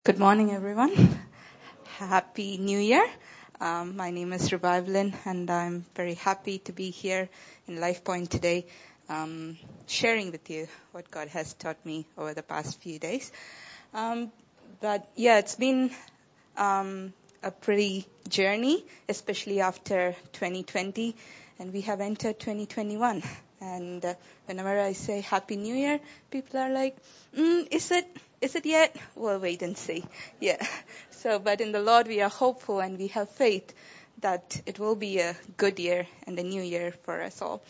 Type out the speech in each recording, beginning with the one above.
Good morning, everyone. Happy New Year. My name is Revivalin, and I'm very happy to be here in LifePoint today, sharing with you what God has taught me over the past few days. It's been a pretty journey, especially after 2020, and we have entered 2021. And whenever I say Happy New Year, people are like, is it yet? We'll wait and see. Yeah. But in the Lord we are hopeful and we have faith that it will be a good year and a new year for us all.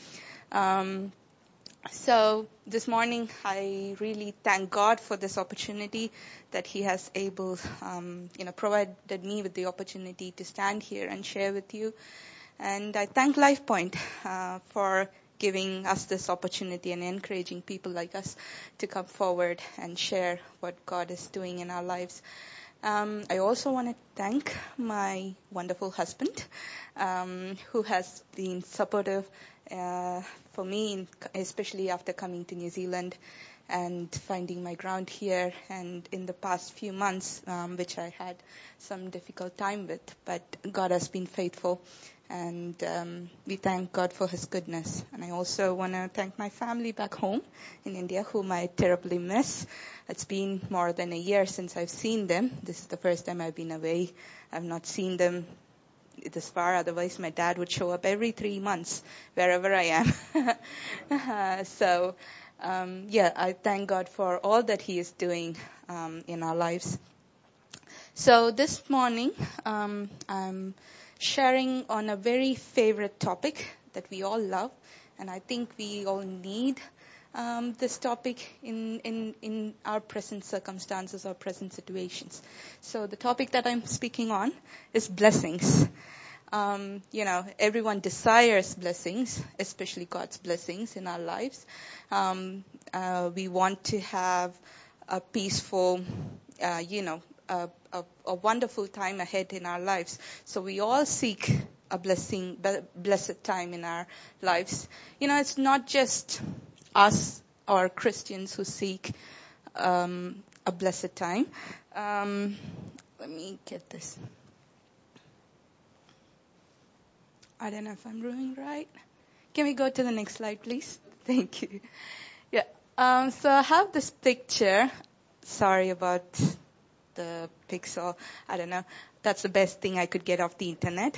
So this morning, I really thank God for this opportunity that He has provided me with the opportunity to stand here and share with you. And I thank LifePoint for giving us this opportunity and encouraging people like us to come forward and share what God is doing in our lives. I also want to thank my wonderful husband, who has been supportive for me, especially after coming to New Zealand and finding my ground here, and in the past few months, which I had some difficult time with, but God has been faithful. And we thank God for His goodness. And I also want to thank my family back home in India, whom I terribly miss. It's been more than a year since I've seen them. This is the first time I've been away. I've not seen them this far. Otherwise, my dad would show up every 3 months, wherever I am. I thank God for all that He is doing in our lives. So this morning, I'm sharing on a very favorite topic that we all love, and I think we all need this topic in our present circumstances or present situations. So the topic that I'm speaking on is blessings. Everyone desires blessings, especially God's blessings in our lives. We want to have a peaceful, a wonderful time ahead in our lives. So we all seek a blessed time in our lives. It's not just us or Christians who seek a blessed time. Let me get this. I don't know if I'm doing right. Can we go to the next slide, please? Thank you. Yeah. So I have this picture. Sorry about the pixel. I don't know. That's the best thing I could get off the internet.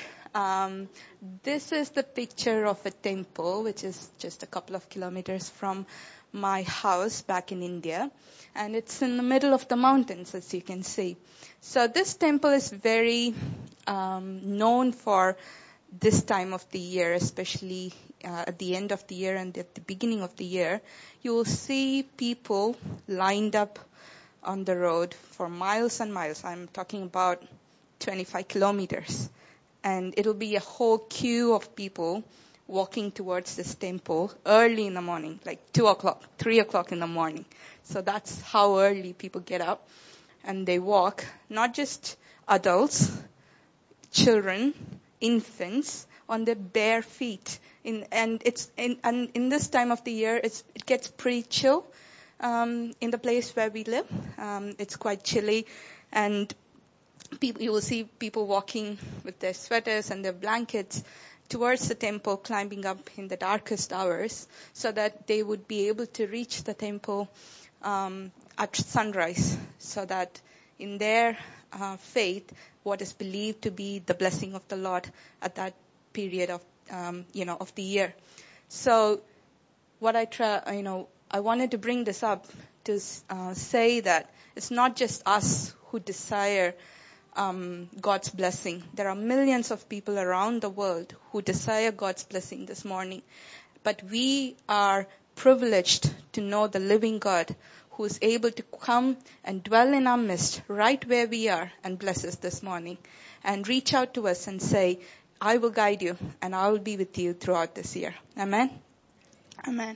This is the picture of a temple, which is just a couple of kilometers from my house back in India. And it's in the middle of the mountains, as you can see. So this temple is very known for this time of the year, especially at the end of the year and at the beginning of the year. You will see people lined up on the road for miles and miles. I'm talking about 25 kilometers. And it'll be a whole queue of people walking towards this temple early in the morning, like 2 o'clock, 3 o'clock in the morning. So that's how early people get up. And they walk, not just adults, children, infants, on their bare feet. In this time of the year, it gets pretty chill. In the place where we live, it's quite chilly, and you will see people walking with their sweaters and their blankets towards the temple, climbing up in the darkest hours, so that they would be able to reach the temple at sunrise, so that in their faith, what is believed to be the blessing of the Lord at that period of of the year. So, what I wanted to bring this up to say that it's not just us who desire God's blessing. There are millions of people around the world who desire God's blessing this morning. But we are privileged to know the living God who is able to come and dwell in our midst right where we are and bless us this morning and reach out to us and say, I will guide you and I will be with you throughout this year. Amen? Amen.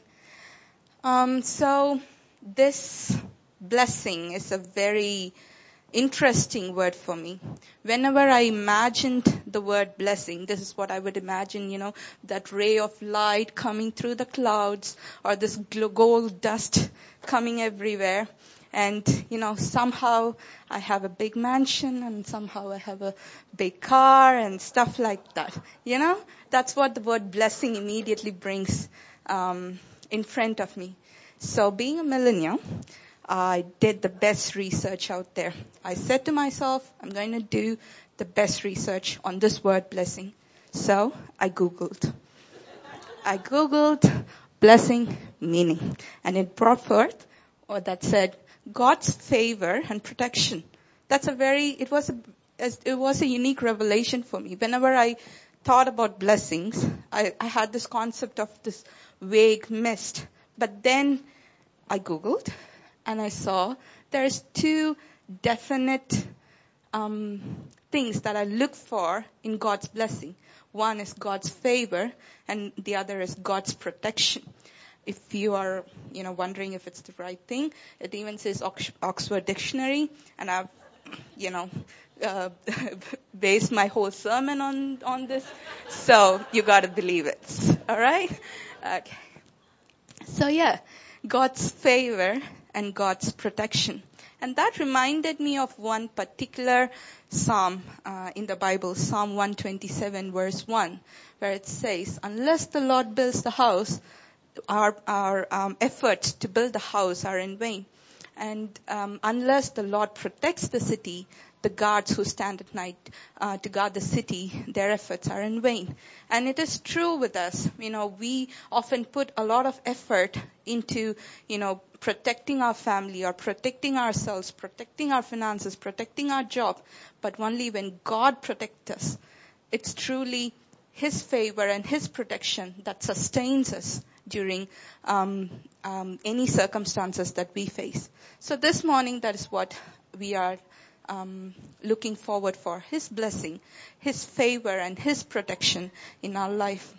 So this blessing is a very interesting word for me. Whenever I imagined the word blessing, this is what I would imagine, that ray of light coming through the clouds or this gold dust coming everywhere. And, somehow I have a big mansion and somehow I have a big car and stuff like that. That's what the word blessing immediately brings in front of me. So being a millennial, I did the best research out there. I said to myself, I'm going to do the best research on this word blessing. So I Googled blessing meaning, and it brought forth, or that said, God's favor and protection. It was a unique revelation for me. Whenever I thought about blessings, I had this concept of this vague mist. But then I Googled and I saw there's two definite things that I look for in God's blessing. One is God's favor and the other is God's protection. If you are, wondering if it's the right thing, it even says Oxford Dictionary, and I've, based my whole sermon on this. So you gotta believe it. All right? Okay. So God's favor and God's protection. And that reminded me of one particular psalm in the Bible, Psalm 127 verse 1, where it says, unless the Lord builds the house, our efforts to build the house are in vain. And unless the Lord protects the city, the guards who stand at night to guard the city, their efforts are in vain. And it is true with us. We often put a lot of effort into, protecting our family or protecting ourselves, protecting our finances, protecting our job. But only when God protects us, it's truly His favor and His protection that sustains us during any circumstances that we face. So this morning, that is what we are looking forward for. His blessing, His favor, and His protection in our life.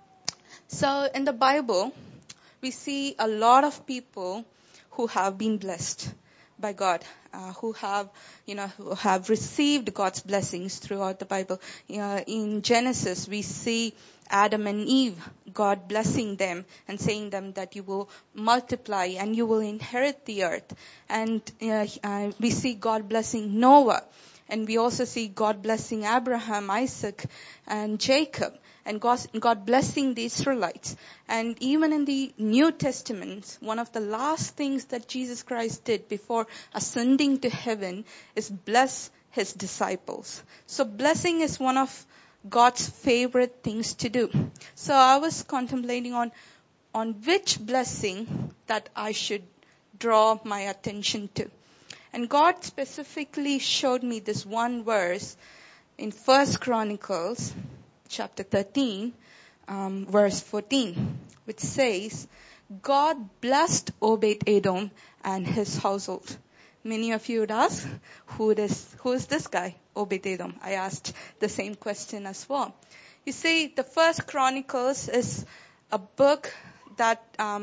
So in the Bible, we see a lot of people who have been blessed by God, who have received God's blessings throughout the Bible. In Genesis, we see Adam and Eve, God blessing them and saying them that you will multiply and you will inherit the earth. And we see God blessing Noah. And we also see God blessing Abraham, Isaac, and Jacob. And God blessing the Israelites. And even in the New Testament, one of the last things that Jesus Christ did before ascending to heaven is bless His disciples. So blessing is one of God's favorite things to do. So I was contemplating on which blessing that I should draw my attention to. And God specifically showed me this one verse in 1 Chronicles chapter 13, verse 14, which says, God blessed Obed-Edom and his household. Many of you would ask, who is this guy, Obed-Edom? I asked the same question as well. You see, the 1 Chronicles is a book that,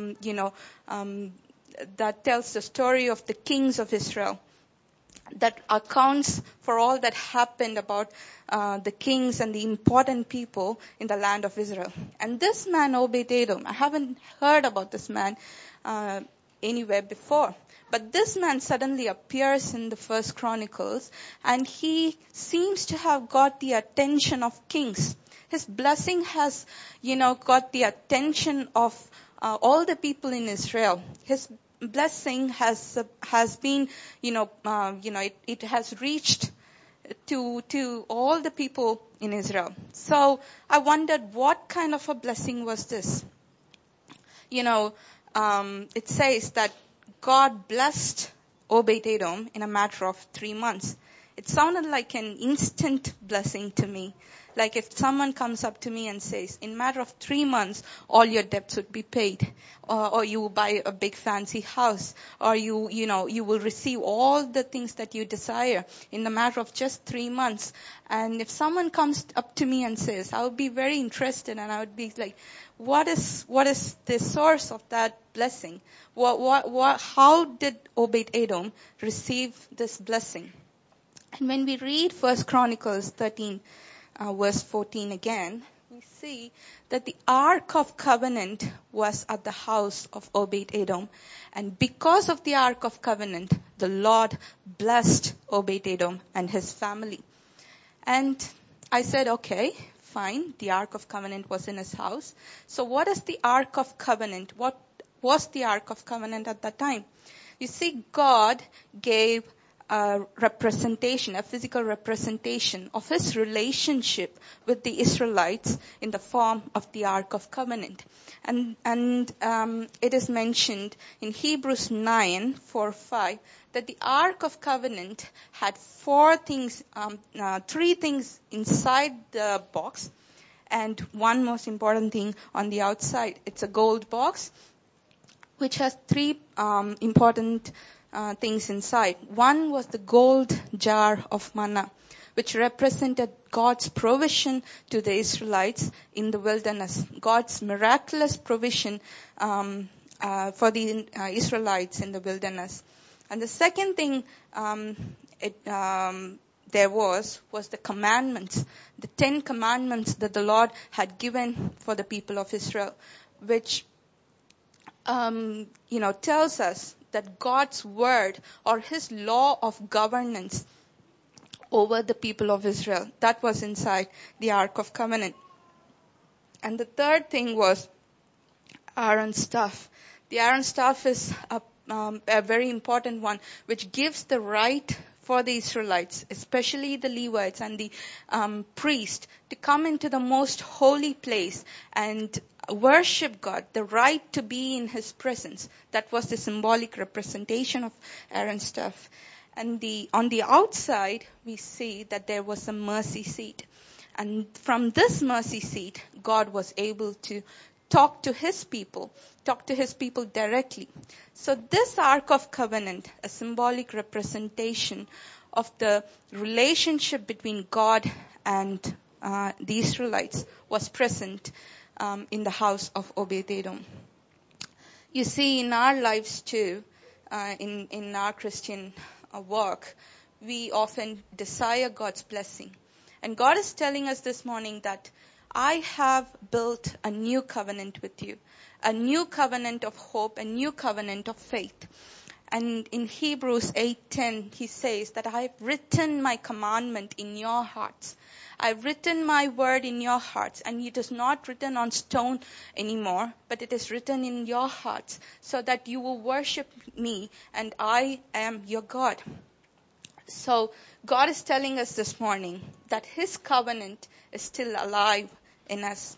that tells the story of the kings of Israel, that accounts for all that happened about the kings and the important people in the land of Israel. And this man, Obed-Edom, I haven't heard about this man anywhere before. But this man suddenly appears in the 1 Chronicles, and he seems to have got the attention of kings. His blessing has, got the attention of all the people in Israel. His blessing has been, it has reached to all the people in Israel. So I wondered, what kind of a blessing was this? It says that God blessed Obed-Edom in a matter of 3 months. It sounded like an instant blessing to me. Like if someone comes up to me and says, in a matter of 3 months, all your debts would be paid. Or you will buy a big fancy house. Or you will receive all the things that you desire in a matter of just 3 months. And if someone comes up to me and says, I would be very interested, and I would be like, what is the source of that blessing? How did Obed-Edom receive this blessing? And when we read 1 Chronicles 13, verse 14 again, we we see that the Ark of Covenant was at the house of Obed-Edom. And because of the Ark of Covenant, the Lord blessed Obed-Edom and his family. And I said, okay, fine, the Ark of Covenant was in his house. So what is the Ark of Covenant? What was the Ark of Covenant at that time? You see, God gave a representation, a physical representation of his relationship with the Israelites in the form of the Ark of Covenant. And it is mentioned in Hebrews 9:4-5 that the Ark of Covenant had three things inside the box and one most important thing on the outside. It's a gold box which has three important things inside. One was the gold jar of manna, which represented God's provision to the Israelites in the wilderness, God's miraculous provision for the Israelites in the wilderness. And the second thing there was the commandments, the 10 commandments that the Lord had given for the people of Israel, which tells us that God's word or his law of governance over the people of Israel, that was inside the Ark of Covenant. And the third thing was Aaron's staff. The Aaron staff is a very important one, which gives the right for the Israelites, especially the Levites and the priest, to come into the most holy place and worship God, the right to be in his presence. That was the symbolic representation of Aaron's staff. And on the outside, we see that there was a mercy seat. And from this mercy seat, God was able to talk to his people directly. So this Ark of Covenant, a symbolic representation of the relationship between God and the Israelites, was present in the house of Obed-Edom. You see, in our lives too, in our Christian work, we often desire God's blessing. And God is telling us this morning that I have built a new covenant with you, a new covenant of hope, a new covenant of faith. And in Hebrews 8:10, he says that I have written my commandment in your hearts. I've written my word in your hearts, and it is not written on stone anymore, but it is written in your hearts, so that you will worship me, and I am your God. So God is telling us this morning that his covenant is still alive in us.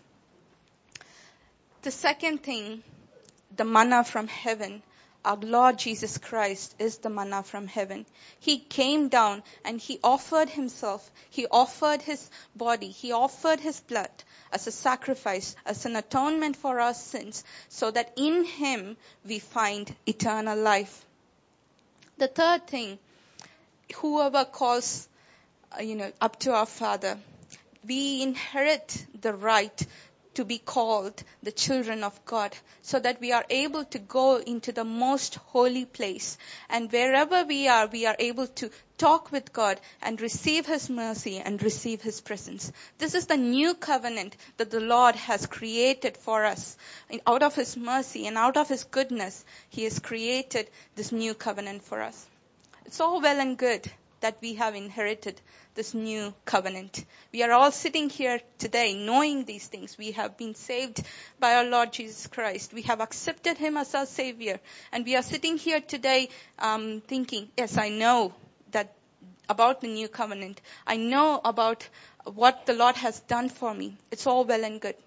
The second thing, the manna from heaven. Our Lord Jesus Christ is the manna from heaven. He came down and he offered himself. He offered his body. He offered his blood as a sacrifice, as an atonement for our sins, so that in him we find eternal life. The third thing, whoever calls, up to our Father, we inherit the right to be called the children of God, so that we are able to go into the most holy place. And wherever we are able to talk with God and receive his mercy and receive his presence. This is the new covenant that the Lord has created for us. Out of his mercy and out of his goodness, he has created this new covenant for us. It's all well and good that we have inherited this new covenant. We are all sitting here today knowing these things. We have been saved by our Lord Jesus Christ. We have accepted him as our Savior. And we are sitting here today thinking, yes, I know that about the new covenant. I know about what the Lord has done for me. It's all well and good.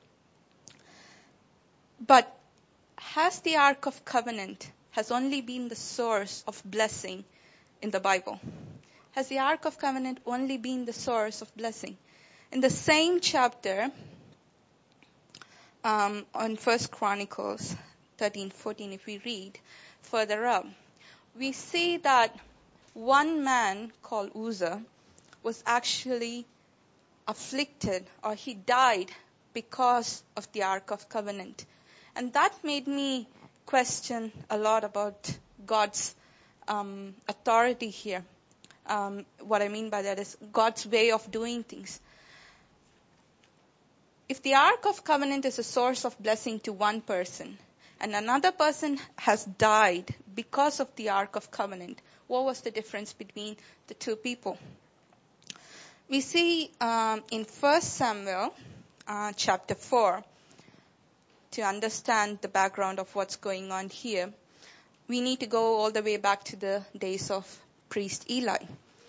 But has the Ark of Covenant has only been the source of blessing in the Bible? Has the Ark of Covenant only been the source of blessing? In the same chapter, on 1 Chronicles 13:14, if we read further up, we see that one man called Uzzah was actually afflicted, or he died because of the Ark of Covenant. And that made me question a lot about God's authority here. What I mean by that is God's way of doing things. if the Ark of Covenant is a source of blessing to one person, and another person has died because of the Ark of Covenant, what was the difference between the two people? We see in 1 Samuel chapter 4, to understand the background of what's going on here, we need to go all the way back to the days of priest Eli.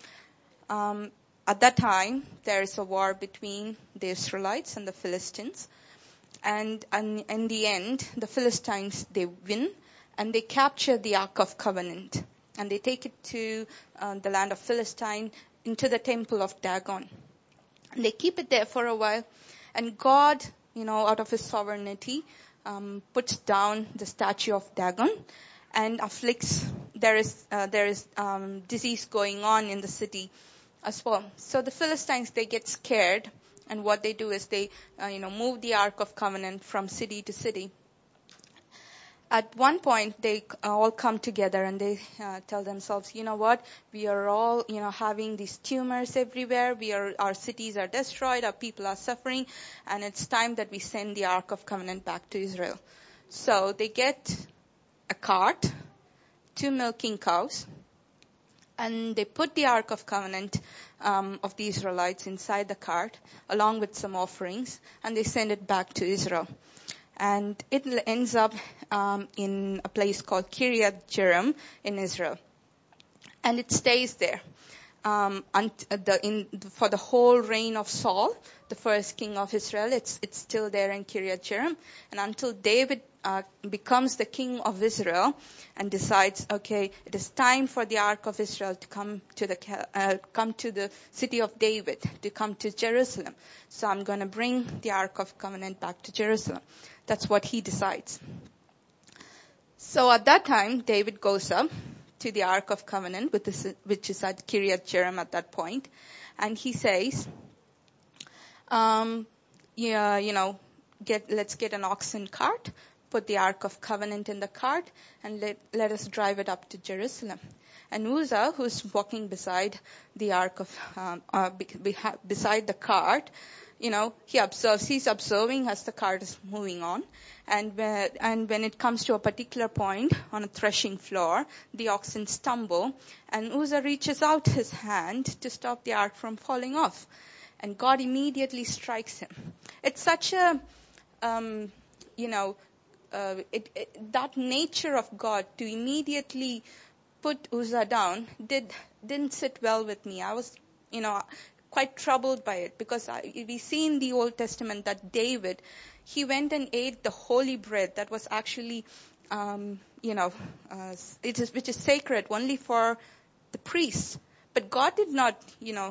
At that time, there is a war between the Israelites and the Philistines. And in the end, the Philistines, they win, and they capture the Ark of Covenant. And they take it to the land of Philistine, into the temple of Dagon. And they keep it there for a while. And God, out of his sovereignty, puts down the statue of Dagon and afflicts, there is disease going on in the city as well. So the Philistines, they get scared, and what they do is they, move the Ark of Covenant from city to city. At one point, they all come together and they tell themselves, you know what, we are all, having these tumors everywhere. Our cities are destroyed, our people are suffering, and it's time that we send the Ark of Covenant back to Israel. So they get a cart, 2 milking cows, and they put the Ark of Covenant of the Israelites inside the cart, along with some offerings, and they send it back to Israel. And it ends up in a place called Kiryat Jearim in Israel. And it stays there for the whole reign of Saul, the first king of Israel. It's still there in Kiryat Jearim. And until David becomes the king of Israel and decides, okay, it is time for the Ark of Israel to come to the city of David, to come to Jerusalem. So I'm going to bring the Ark of Covenant back to Jerusalem. That's what he decides. So at that time, David goes up to the Ark of Covenant, which is at Kiryat Jearim at that point, and he says, let's get an oxen cart, put the Ark of Covenant in the cart, and let us drive it up to Jerusalem. And Uzzah, who's walking beside the Ark of beside the cart, he's observing as the cart is moving on. And when it comes to a particular point on a threshing floor, the oxen stumble, and Uzzah reaches out his hand to stop the ark from falling off. And God immediately strikes him. It's such a, that nature of God to immediately put Uzzah down didn't sit well with me. I was, quite troubled by it, because we see in the Old Testament that David, he went and ate the holy bread that was actually, which is sacred only for the priests. But God did not,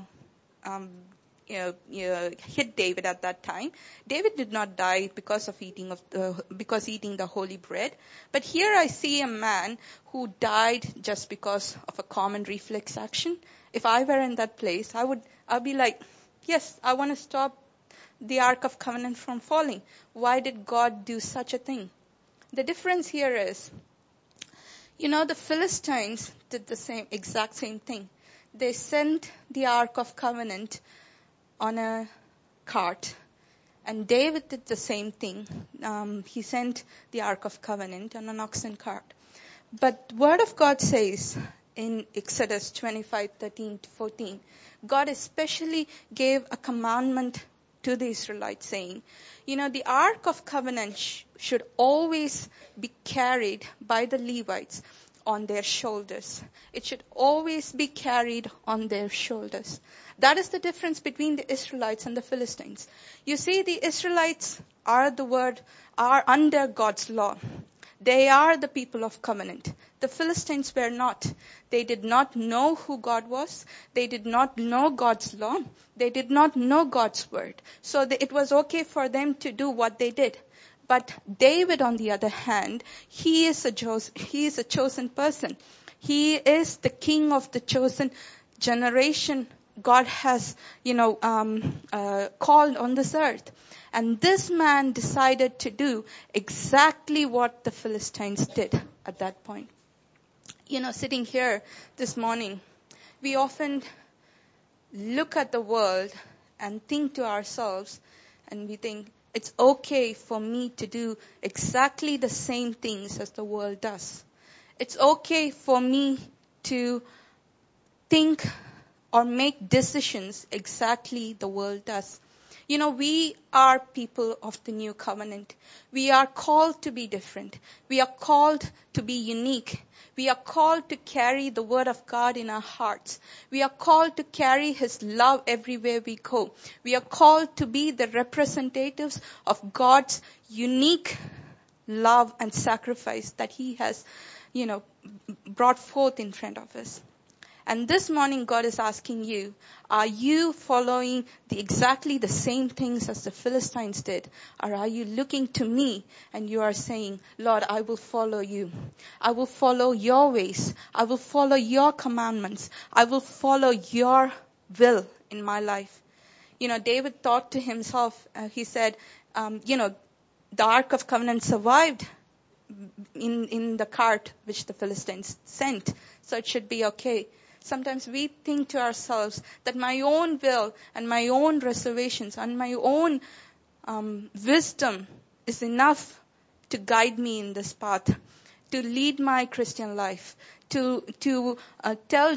hit David at that time. David did not die because eating the holy bread. But here I see a man who died just because of a common reflex action. If I were in that place, I'd be like, yes, I want to stop the Ark of Covenant from falling. Why did God do such a thing? The difference here is, the Philistines did the exact same thing. They sent the Ark of Covenant on a cart. And David did the same thing. He sent the Ark of Covenant on an oxen cart. But the Word of God says in Exodus 25:13-14, God especially gave a commandment to the Israelites saying, the Ark of Covenant should always be carried by the Levites on their shoulders. It should always be carried on their shoulders. That is the difference between the Israelites and the Philistines. You see, the Israelites are under God's law. They are the people of covenant. The Philistines were not. They did not know who God was. They did not know God's law. They did not know God's word. So it was okay for them to do what they did. But David, on the other hand, he is a chosen person. He is the king of the chosen generation God has, called on this earth. And this man decided to do exactly what the Philistines did at that point. Sitting here this morning, we often look at the world and think to ourselves, and we think, It's okay for me to do exactly the same things as the world does. It's okay for me to think or make decisions exactly the world does. We are people of the new covenant. We are called to be different. We are called to be unique. We are called to carry the word of God in our hearts. We are called to carry his love everywhere we go. We are called to be the representatives of God's unique love and sacrifice that he has, brought forth in front of us. And this morning, God is asking you, are you following exactly the same things as the Philistines did? Or are you looking to me and you are saying, Lord, I will follow you. I will follow your ways. I will follow your commandments. I will follow your will in my life. David thought to himself, he said, the Ark of Covenant survived in the cart which the Philistines sent. So it should be okay. Sometimes we think to ourselves that my own will and my own reservations and my own wisdom is enough to guide me in this path, to lead my Christian life, to tell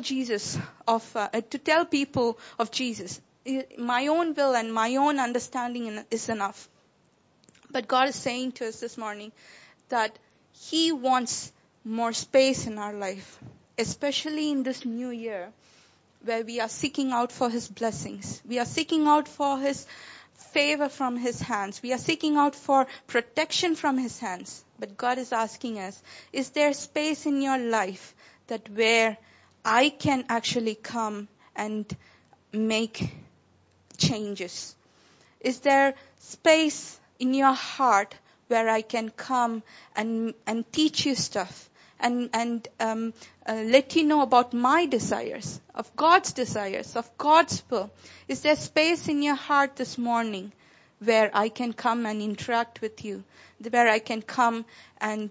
to tell people of Jesus. My own will and my own understanding is enough. But God is saying to us this morning that he wants more space in our life, especially in this new year where we are seeking out for his blessings. We are seeking out for his favor from his hands. We are seeking out for protection from his hands. But God is asking us, is there space in your life that where I can actually come and make changes? Is there space in your heart where I can come and teach you stuff and let you know about my desires, of God's will? Is there space in your heart this morning where I can come and interact with you, where I can come and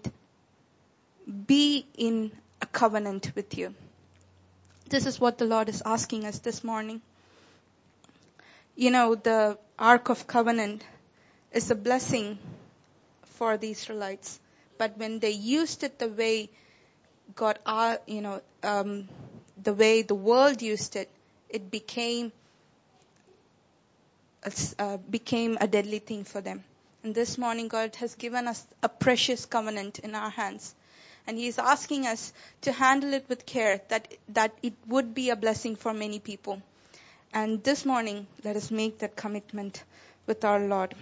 be in a covenant with you? This is what the Lord is asking us this morning. The Ark of Covenant is a blessing for the Israelites. But when they used it the way the way the world used it, it became a deadly thing for them. And this morning, God has given us a precious covenant in our hands. And he is asking us to handle it with care, that it would be a blessing for many people. And this morning, let us make that commitment with our Lord,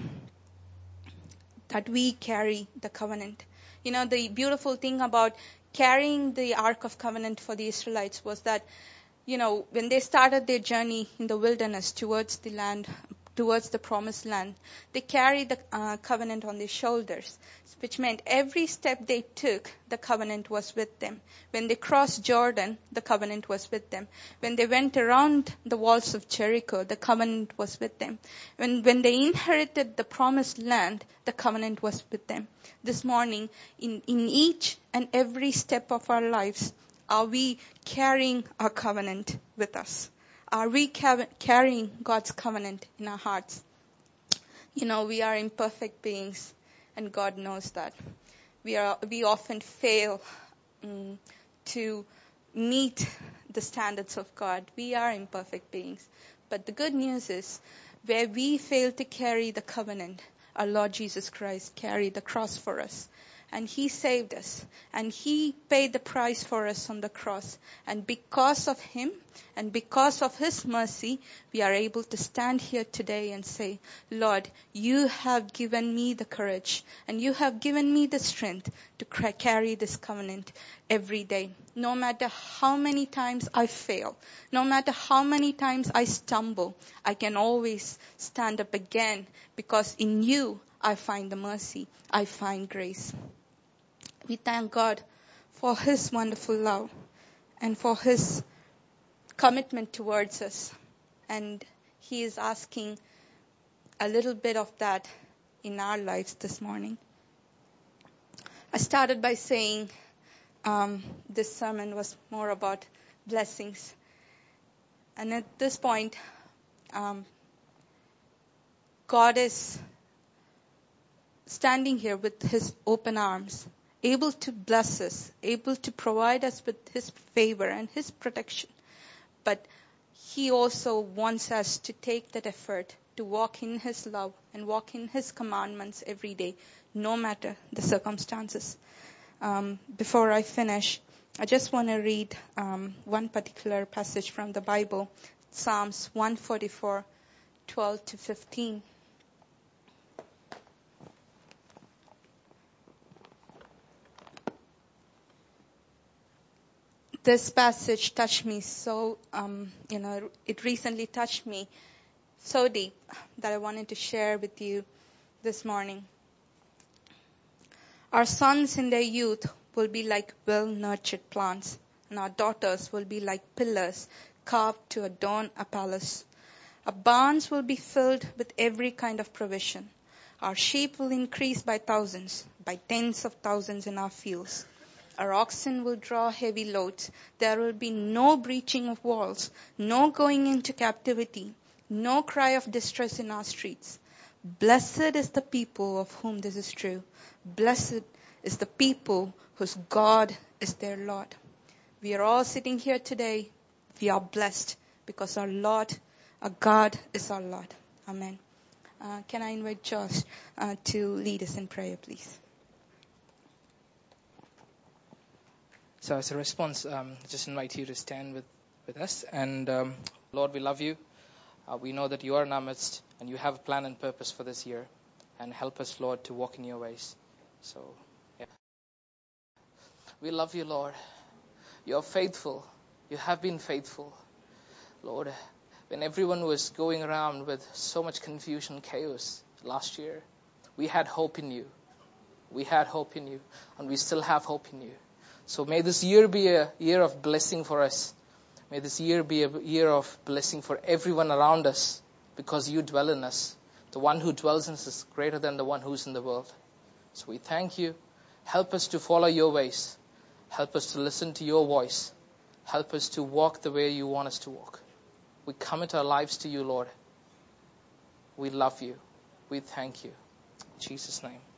that we carry the covenant. The beautiful thing about carrying the Ark of Covenant for the Israelites was that, when they started their journey in the wilderness towards the promised land, they carried the covenant on their shoulders, which meant every step they took, the covenant was with them. When they crossed Jordan, the covenant was with them. When they went around the walls of Jericho, the covenant was with them. When they inherited the promised land, the covenant was with them. This morning, in each and every step of our lives, are we carrying our covenant with us? Are we carrying God's covenant in our hearts? We are imperfect beings, and God knows that. We often fail to meet the standards of God. We are imperfect beings. But the good news is, where we fail to carry the covenant, our Lord Jesus Christ carried the cross for us. And he saved us. And he paid the price for us on the cross. And because of him and because of his mercy, we are able to stand here today and say, Lord, you have given me the courage and you have given me the strength to carry this covenant every day. No matter how many times I fail, no matter how many times I stumble, I can always stand up again, because in you I find the mercy, I find grace. We thank God for his wonderful love and for his commitment towards us. And he is asking a little bit of that in our lives this morning. I started by saying this sermon was more about blessings. And at this point, God is standing here with his open arms, able to bless us, able to provide us with his favor and his protection. But he also wants us to take that effort to walk in his love and walk in his commandments every day, no matter the circumstances. Before I finish, I just want to read one particular passage from the Bible, Psalms 144, 12 to 15. This passage touched me so, it recently touched me so deep that I wanted to share with you this morning. Our sons in their youth will be like well-nurtured plants, and our daughters will be like pillars carved to adorn a palace. Our barns will be filled with every kind of provision. Our sheep will increase by thousands, by tens of thousands in our fields. Our oxen will draw heavy loads. There will be no breaching of walls, no going into captivity, no cry of distress in our streets. Blessed is the people of whom this is true. Blessed is the people whose God is their Lord. We are all sitting here today. We are blessed because our Lord, our God is our Lord. Amen. Can I invite Josh to lead us in prayer, please? So as a response, just invite you to stand with us. And Lord, we love you. We know that you are in our midst and you have a plan and purpose for this year. And help us, Lord, to walk in your ways. So, yeah. We love you, Lord. You're faithful. You have been faithful. Lord, when everyone was going around with so much confusion, chaos last year, we had hope in you. We had hope in you. And we still have hope in you. So may this year be a year of blessing for us. May this year be a year of blessing for everyone around us because you dwell in us. The one who dwells in us is greater than the one who's in the world. So we thank you. Help us to follow your ways. Help us to listen to your voice. Help us to walk the way you want us to walk. We commit our lives to you, Lord. We love you. We thank you. In Jesus' name.